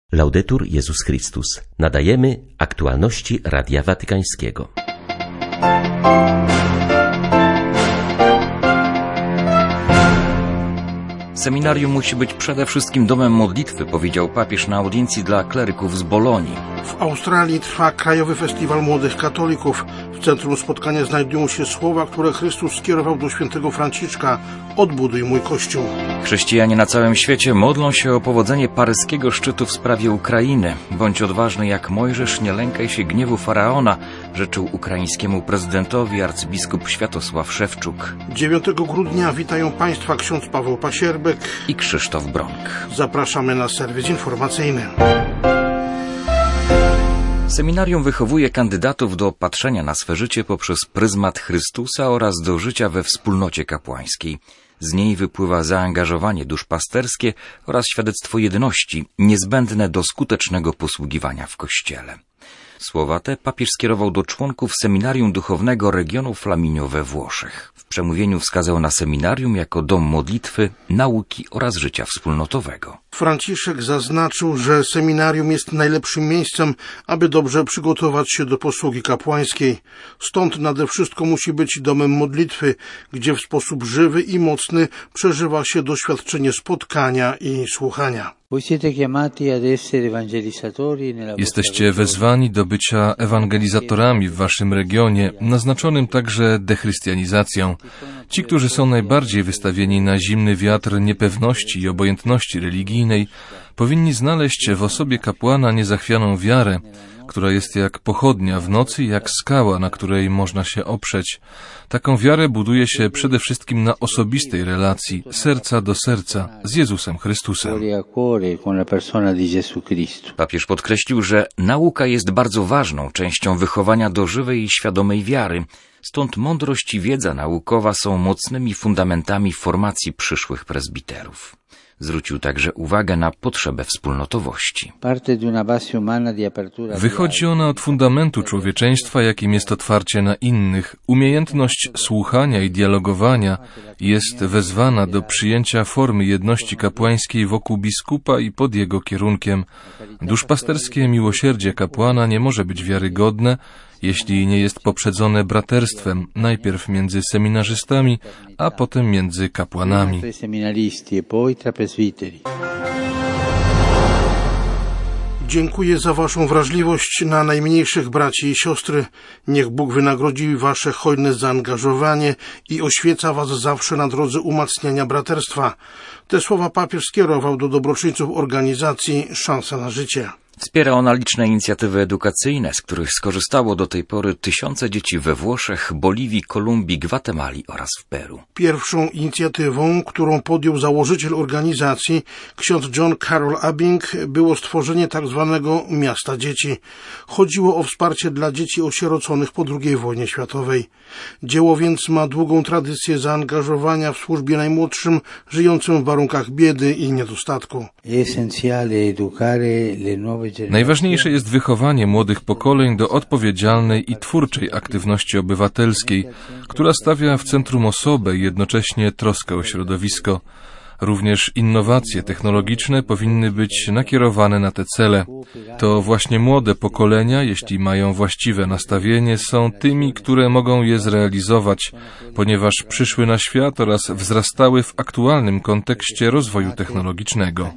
Laudetur Jezus Chrystus. Nadajemy aktualności Radia Watykańskiego. Seminarium musi być przede wszystkim domem modlitwy, powiedział papież na audiencji dla kleryków z Bolonii. W Australii trwa Krajowy Festiwal Młodych Katolików. W centrum spotkania znajdują się słowa, które Chrystus skierował do świętego Franciszka: odbuduj mój Kościół. Chrześcijanie na całym świecie modlą się o powodzenie paryskiego szczytu w sprawie Ukrainy. Bądź odważny jak Mojżesz, nie lękaj się gniewu Faraona, życzył ukraińskiemu prezydentowi arcybiskup Światosław Szewczuk. 9 grudnia witają Państwa ksiądz Paweł Pasierbek i Krzysztof Bronk. Zapraszamy na serwis informacyjny. Seminarium wychowuje kandydatów do patrzenia na swe życie poprzez pryzmat Chrystusa oraz do życia we wspólnocie kapłańskiej. Z niej wypływa zaangażowanie duszpasterskie oraz świadectwo jedności, niezbędne do skutecznego posługiwania w Kościele. Słowa te papież skierował do członków Seminarium Duchownego regionu Flaminio we Włoszech. W przemówieniu wskazał na seminarium jako dom modlitwy, nauki oraz życia wspólnotowego. Franciszek zaznaczył, że seminarium jest najlepszym miejscem, aby dobrze przygotować się do posługi kapłańskiej. Stąd nade wszystko musi być domem modlitwy, gdzie w sposób żywy i mocny przeżywa się doświadczenie spotkania i słuchania. Jesteście wezwani do bycia ewangelizatorami w waszym regionie, naznaczonym także dechrystianizacją. Ci, którzy są najbardziej wystawieni na zimny wiatr niepewności i obojętności religijnej, powinni znaleźć w osobie kapłana niezachwianą wiarę, która jest jak pochodnia w nocy, jak skała, na której można się oprzeć. Taką wiarę buduje się przede wszystkim na osobistej relacji, serca do serca, z Jezusem Chrystusem. Papież podkreślił, że nauka jest bardzo ważną częścią wychowania do żywej i świadomej wiary. Stąd mądrość i wiedza naukowa są mocnymi fundamentami formacji przyszłych prezbiterów. Zwrócił także uwagę na potrzebę wspólnotowości. Wychodzi ona od fundamentu człowieczeństwa, jakim jest otwarcie na innych. Umiejętność słuchania i dialogowania jest wezwana do przyjęcia formy jedności kapłańskiej wokół biskupa i pod jego kierunkiem. Duszpasterskie miłosierdzie kapłana nie może być wiarygodne, jeśli nie jest poprzedzone braterstwem, najpierw między seminarzystami, a potem między kapłanami. Dziękuję za waszą wrażliwość na najmniejszych braci i siostry. Niech Bóg wynagrodzi wasze hojne zaangażowanie i oświeca was zawsze na drodze umacniania braterstwa. Te słowa papież skierował do dobroczyńców organizacji Szansa na Życie. Wspiera ona liczne inicjatywy edukacyjne, z których skorzystało do tej pory tysiące dzieci we Włoszech, Boliwii, Kolumbii, Gwatemali oraz w Peru. Pierwszą inicjatywą, którą podjął założyciel organizacji, ksiądz John Carroll Abing, było stworzenie tzw. Miasta Dzieci. Chodziło o wsparcie dla dzieci osieroconych po II wojnie światowej. Dzieło więc ma długą tradycję zaangażowania w służbie najmłodszym, żyjącym w warunkach biedy i niedostatku. Najważniejsze jest wychowanie młodych pokoleń do odpowiedzialnej i twórczej aktywności obywatelskiej, która stawia w centrum osobę i jednocześnie troskę o środowisko. Również innowacje technologiczne powinny być nakierowane na te cele. To właśnie młode pokolenia, jeśli mają właściwe nastawienie, są tymi, które mogą je zrealizować, ponieważ przyszły na świat oraz wzrastały w aktualnym kontekście rozwoju technologicznego.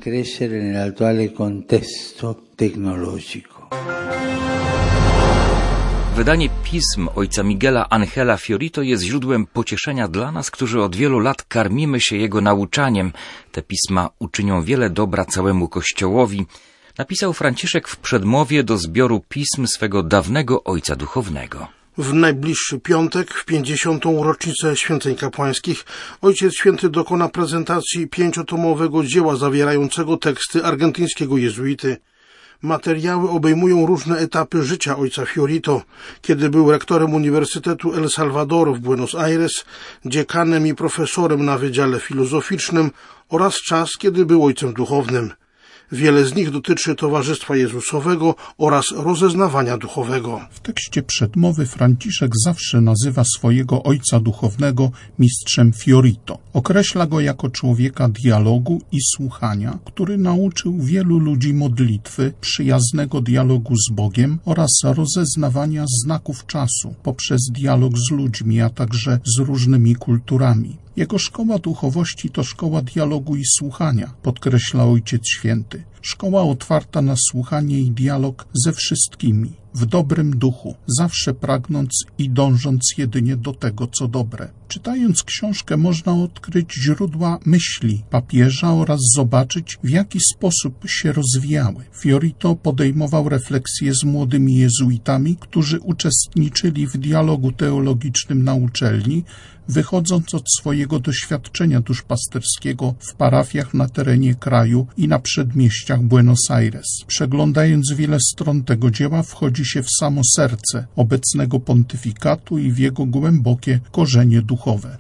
Wydanie pism ojca Miguela Angela Fiorito jest źródłem pocieszenia dla nas, którzy od wielu lat karmimy się jego nauczaniem. Te pisma uczynią wiele dobra całemu Kościołowi, napisał Franciszek w przedmowie do zbioru pism swego dawnego ojca duchownego. W najbliższy piątek, w 50. rocznicę święceń kapłańskich, Ojciec Święty dokona prezentacji 5-tomowego dzieła zawierającego teksty argentyńskiego jezuity. Materiały obejmują różne etapy życia ojca Fiorito, kiedy był rektorem Uniwersytetu El Salvador w Buenos Aires, dziekanem i profesorem na Wydziale Filozoficznym oraz czas, kiedy był ojcem duchownym. Wiele z nich dotyczy Towarzystwa Jezusowego oraz rozeznawania duchowego. W tekście przedmowy Franciszek zawsze nazywa swojego ojca duchownego mistrzem Fiorito. Określa go jako człowieka dialogu i słuchania, który nauczył wielu ludzi modlitwy, przyjaznego dialogu z Bogiem oraz rozeznawania znaków czasu poprzez dialog z ludźmi, a także z różnymi kulturami. Jego szkoła duchowości to szkoła dialogu i słuchania, podkreśla Ojciec Święty. Szkoła otwarta na słuchanie i dialog ze wszystkimi, w dobrym duchu, zawsze pragnąc i dążąc jedynie do tego, co dobre. Czytając książkę można odkryć źródła myśli papieża oraz zobaczyć, w jaki sposób się rozwijały. Fiorito podejmował refleksje z młodymi jezuitami, którzy uczestniczyli w dialogu teologicznym na uczelni, wychodząc od swojego doświadczenia duszpasterskiego w parafiach na terenie kraju i na przedmieściach Buenos Aires. Przeglądając wiele stron tego dzieła, wchodzi się w samo serce obecnego pontyfikatu i w jego głębokie korzenie duchowe.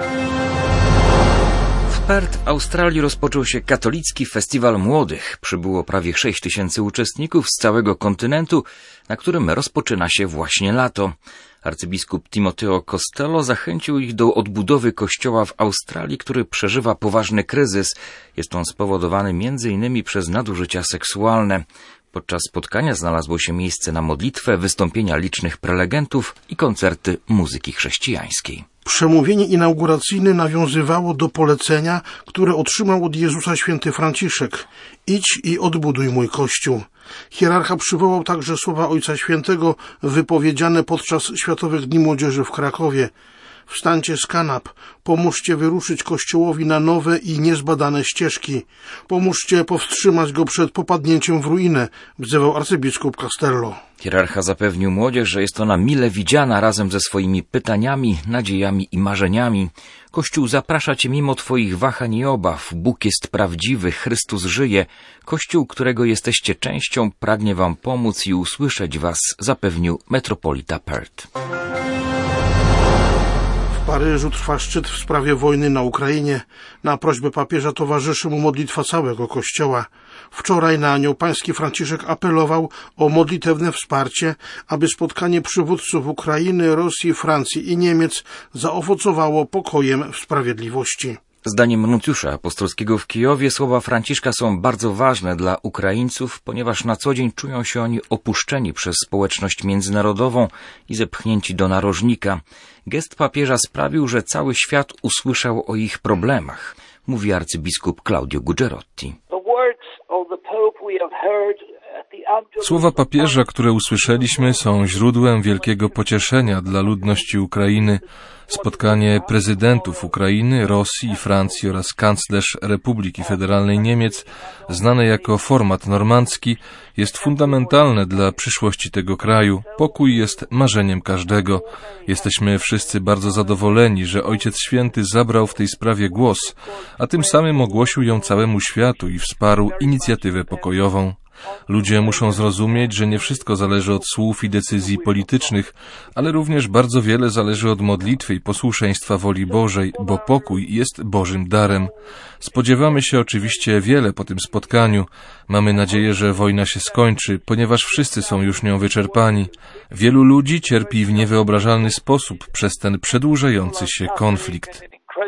W Perth, Australii rozpoczął się katolicki festiwal młodych. Przybyło prawie 6 000 uczestników z całego kontynentu, na którym rozpoczyna się właśnie lato. Arcybiskup Timoteo Costello zachęcił ich do odbudowy kościoła w Australii, który przeżywa poważny kryzys. Jest on spowodowany m.in. przez nadużycia seksualne. Podczas spotkania znalazło się miejsce na modlitwę, wystąpienia licznych prelegentów i koncerty muzyki chrześcijańskiej. Przemówienie inauguracyjne nawiązywało do polecenia, które otrzymał od Jezusa święty Franciszek. Idź i odbuduj mój Kościół. Hierarcha przywołał także słowa Ojca Świętego wypowiedziane podczas Światowych Dni Młodzieży w Krakowie. Wstańcie z kanap, pomóżcie wyruszyć Kościołowi na nowe i niezbadane ścieżki. Pomóżcie powstrzymać go przed popadnięciem w ruinę, wzywał arcybiskup Costello. Hierarcha zapewnił młodzież, że jest ona mile widziana razem ze swoimi pytaniami, nadziejami i marzeniami. Kościół zaprasza cię mimo twoich wahań i obaw. Bóg jest prawdziwy, Chrystus żyje. Kościół, którego jesteście częścią, pragnie wam pomóc i usłyszeć was, zapewnił metropolita Perth. W Paryżu trwa szczyt w sprawie wojny na Ukrainie. Na prośbę papieża towarzyszy mu modlitwa całego Kościoła. Wczoraj na nią pański Franciszek apelował o modlitewne wsparcie, aby spotkanie przywódców Ukrainy, Rosji, Francji i Niemiec zaowocowało pokojem w sprawiedliwości. Zdaniem nuncjusza apostolskiego w Kijowie słowa Franciszka są bardzo ważne dla Ukraińców, ponieważ na co dzień czują się oni opuszczeni przez społeczność międzynarodową i zepchnięci do narożnika. Gest papieża sprawił, że cały świat usłyszał o ich problemach, mówi arcybiskup Claudio Gugerotti. Słowa papieża, które usłyszeliśmy, są źródłem wielkiego pocieszenia dla ludności Ukrainy. Spotkanie prezydentów Ukrainy, Rosji i Francji oraz kanclerz Republiki Federalnej Niemiec, znane jako format normandzki, jest fundamentalne dla przyszłości tego kraju. Pokój jest marzeniem każdego. Jesteśmy wszyscy bardzo zadowoleni, że Ojciec Święty zabrał w tej sprawie głos, a tym samym ogłosił ją całemu światu i wsparł inicjatywę pokojową. Ludzie muszą zrozumieć, że nie wszystko zależy od słów i decyzji politycznych, ale również bardzo wiele zależy od modlitwy i posłuszeństwa woli Bożej, bo pokój jest Bożym darem. Spodziewamy się oczywiście wiele po tym spotkaniu. Mamy nadzieję, że wojna się skończy, ponieważ wszyscy są już nią wyczerpani. Wielu ludzi cierpi w niewyobrażalny sposób przez ten przedłużający się konflikt.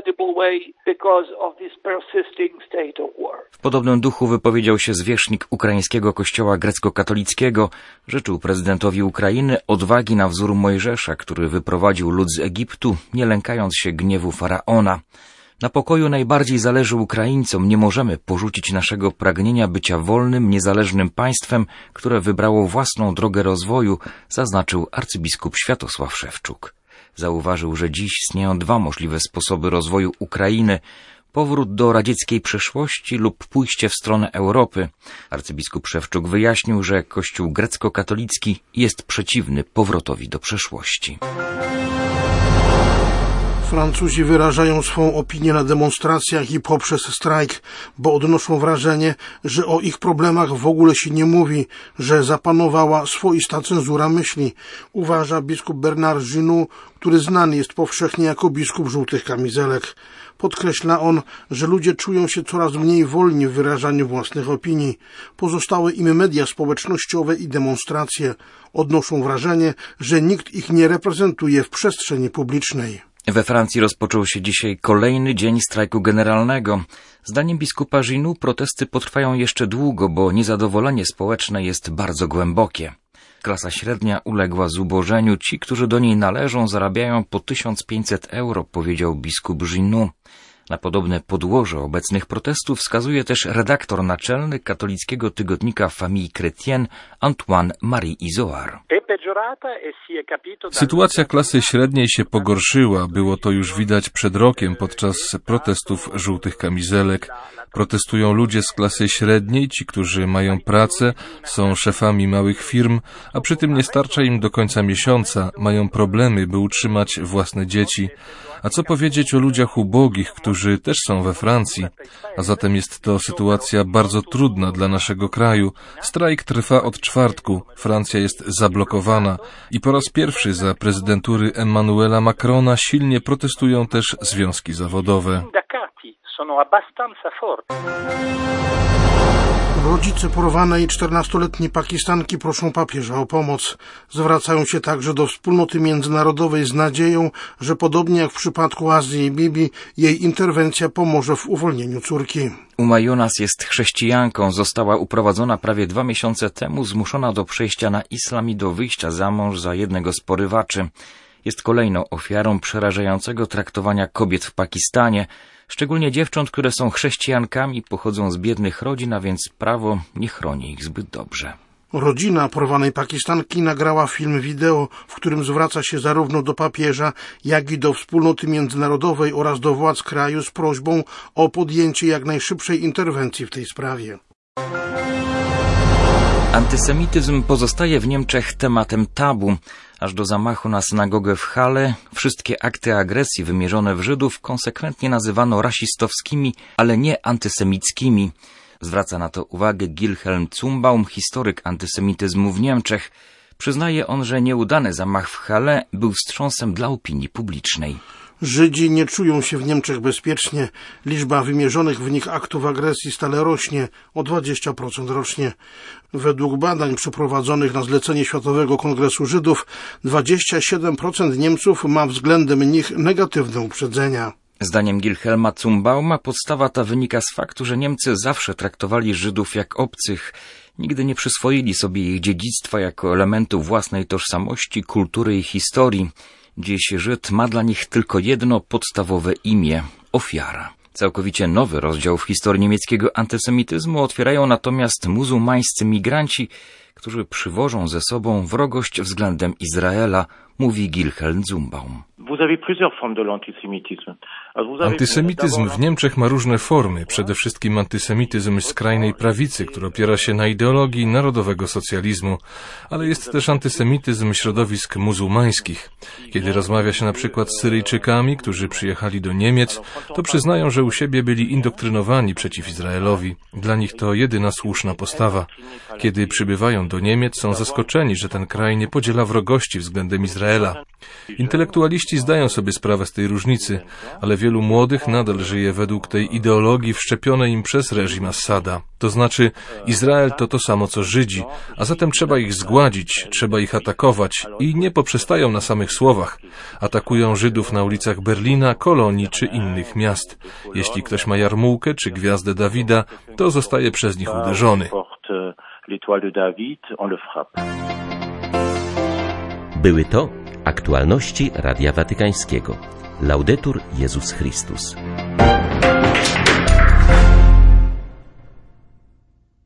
W podobnym duchu wypowiedział się zwierzchnik ukraińskiego kościoła grecko-katolickiego. Życzył prezydentowi Ukrainy odwagi na wzór Mojżesza, który wyprowadził lud z Egiptu, nie lękając się gniewu faraona. Na pokoju najbardziej zależy Ukraińcom. Nie możemy porzucić naszego pragnienia bycia wolnym, niezależnym państwem, które wybrało własną drogę rozwoju, zaznaczył arcybiskup Światosław Szewczuk. Zauważył, że dziś istnieją dwa możliwe sposoby rozwoju Ukrainy: powrót do radzieckiej przeszłości lub pójście w stronę Europy. Arcybiskup Szewczuk wyjaśnił, że Kościół grecko-katolicki jest przeciwny powrotowi do przeszłości. Francuzi wyrażają swą opinię na demonstracjach i poprzez strajk, bo odnoszą wrażenie, że o ich problemach w ogóle się nie mówi, że zapanowała swoista cenzura myśli, uważa biskup Bernard Ginoux, który znany jest powszechnie jako biskup żółtych kamizelek. Podkreśla on, że ludzie czują się coraz mniej wolni w wyrażaniu własnych opinii. Pozostałe im media społecznościowe i demonstracje odnoszą wrażenie, że nikt ich nie reprezentuje w przestrzeni publicznej. We Francji rozpoczął się dzisiaj kolejny dzień strajku generalnego. Zdaniem biskupa Ginoux protesty potrwają jeszcze długo, bo niezadowolenie społeczne jest bardzo głębokie. Klasa średnia uległa zubożeniu. Ci, którzy do niej należą, zarabiają po 1500 euro, powiedział biskup Ginoux. Na podobne podłoże obecnych protestów wskazuje też redaktor naczelny katolickiego tygodnika Famille Chrétienne Antoine-Marie Izoard. Sytuacja klasy średniej się pogorszyła. Było to już widać przed rokiem podczas protestów żółtych kamizelek. Protestują ludzie z klasy średniej, ci, którzy mają pracę, są szefami małych firm, a przy tym nie starcza im do końca miesiąca, mają problemy, by utrzymać własne dzieci. A co powiedzieć o ludziach ubogich, którzy też są we Francji? A zatem jest to sytuacja bardzo trudna dla naszego kraju. Strajk trwa od czwartku, Francja jest zablokowana i po raz pierwszy za prezydentury Emmanuela Macrona silnie protestują też związki zawodowe. Rodzice porwanej 14-letniej Pakistanki proszą papieża o pomoc. Zwracają się także do wspólnoty międzynarodowej z nadzieją, że podobnie jak w przypadku Azji i Bibi, jej interwencja pomoże w uwolnieniu córki. Uma Yunus jest chrześcijanką, została uprowadzona prawie 2 miesiące temu, zmuszona do przejścia na islam i do wyjścia za mąż za jednego z porywaczy. Jest kolejną ofiarą przerażającego traktowania kobiet w Pakistanie, szczególnie dziewcząt, które są chrześcijankami, pochodzą z biednych rodzin, a więc prawo nie chroni ich zbyt dobrze. Rodzina porwanej Pakistanki nagrała film wideo, w którym zwraca się zarówno do papieża, jak i do wspólnoty międzynarodowej oraz do władz kraju z prośbą o podjęcie jak najszybszej interwencji w tej sprawie. Antysemityzm pozostaje w Niemczech tematem tabu. Aż do zamachu na synagogę w Halle wszystkie akty agresji wymierzone w Żydów konsekwentnie nazywano rasistowskimi, ale nie antysemickimi. Zwraca na to uwagę Wilhelm Zumbaum, historyk antysemityzmu w Niemczech. Przyznaje on, że nieudany zamach w Halle był wstrząsem dla opinii publicznej. Żydzi nie czują się w Niemczech bezpiecznie. Liczba wymierzonych w nich aktów agresji stale rośnie o 20% rocznie. Według badań przeprowadzonych na zlecenie Światowego Kongresu Żydów 27% Niemców ma względem nich negatywne uprzedzenia. Zdaniem Wilhelma Zumbauma podstawa ta wynika z faktu, że Niemcy zawsze traktowali Żydów jak obcych. Nigdy nie przyswoili sobie ich dziedzictwa jako elementu własnej tożsamości, kultury i historii. Dziś Żyd ma dla nich tylko jedno podstawowe imię – ofiara. Całkowicie nowy rozdział w historii niemieckiego antysemityzmu otwierają natomiast muzułmańscy migranci, którzy przywożą ze sobą wrogość względem Izraela, mówi Wilhelm Zumbaum. Antysemityzm w Niemczech ma różne formy. Przede wszystkim antysemityzm skrajnej prawicy, który opiera się na ideologii narodowego socjalizmu, ale jest też antysemityzm środowisk muzułmańskich. Kiedy rozmawia się na przykład z Syryjczykami, którzy przyjechali do Niemiec, to przyznają, że u siebie byli indoktrynowani przeciw Izraelowi. Dla nich to jedyna słuszna postawa. Kiedy przybywają do Niemiec, są zaskoczeni, że ten kraj nie podziela wrogości względem Izraela. Intelektualiści zdają sobie sprawę z tej różnicy, ale wielu młodych nadal żyje według tej ideologii wszczepionej im przez reżim Assada. To znaczy, Izrael to samo co Żydzi, a zatem trzeba ich zgładzić, trzeba ich atakować i nie poprzestają na samych słowach. Atakują Żydów na ulicach Berlina, Kolonii czy innych miast. Jeśli ktoś ma jarmułkę czy gwiazdę Dawida, to zostaje przez nich uderzony. Były to aktualności Radia Watykańskiego. Laudetur Jezus Chrystus.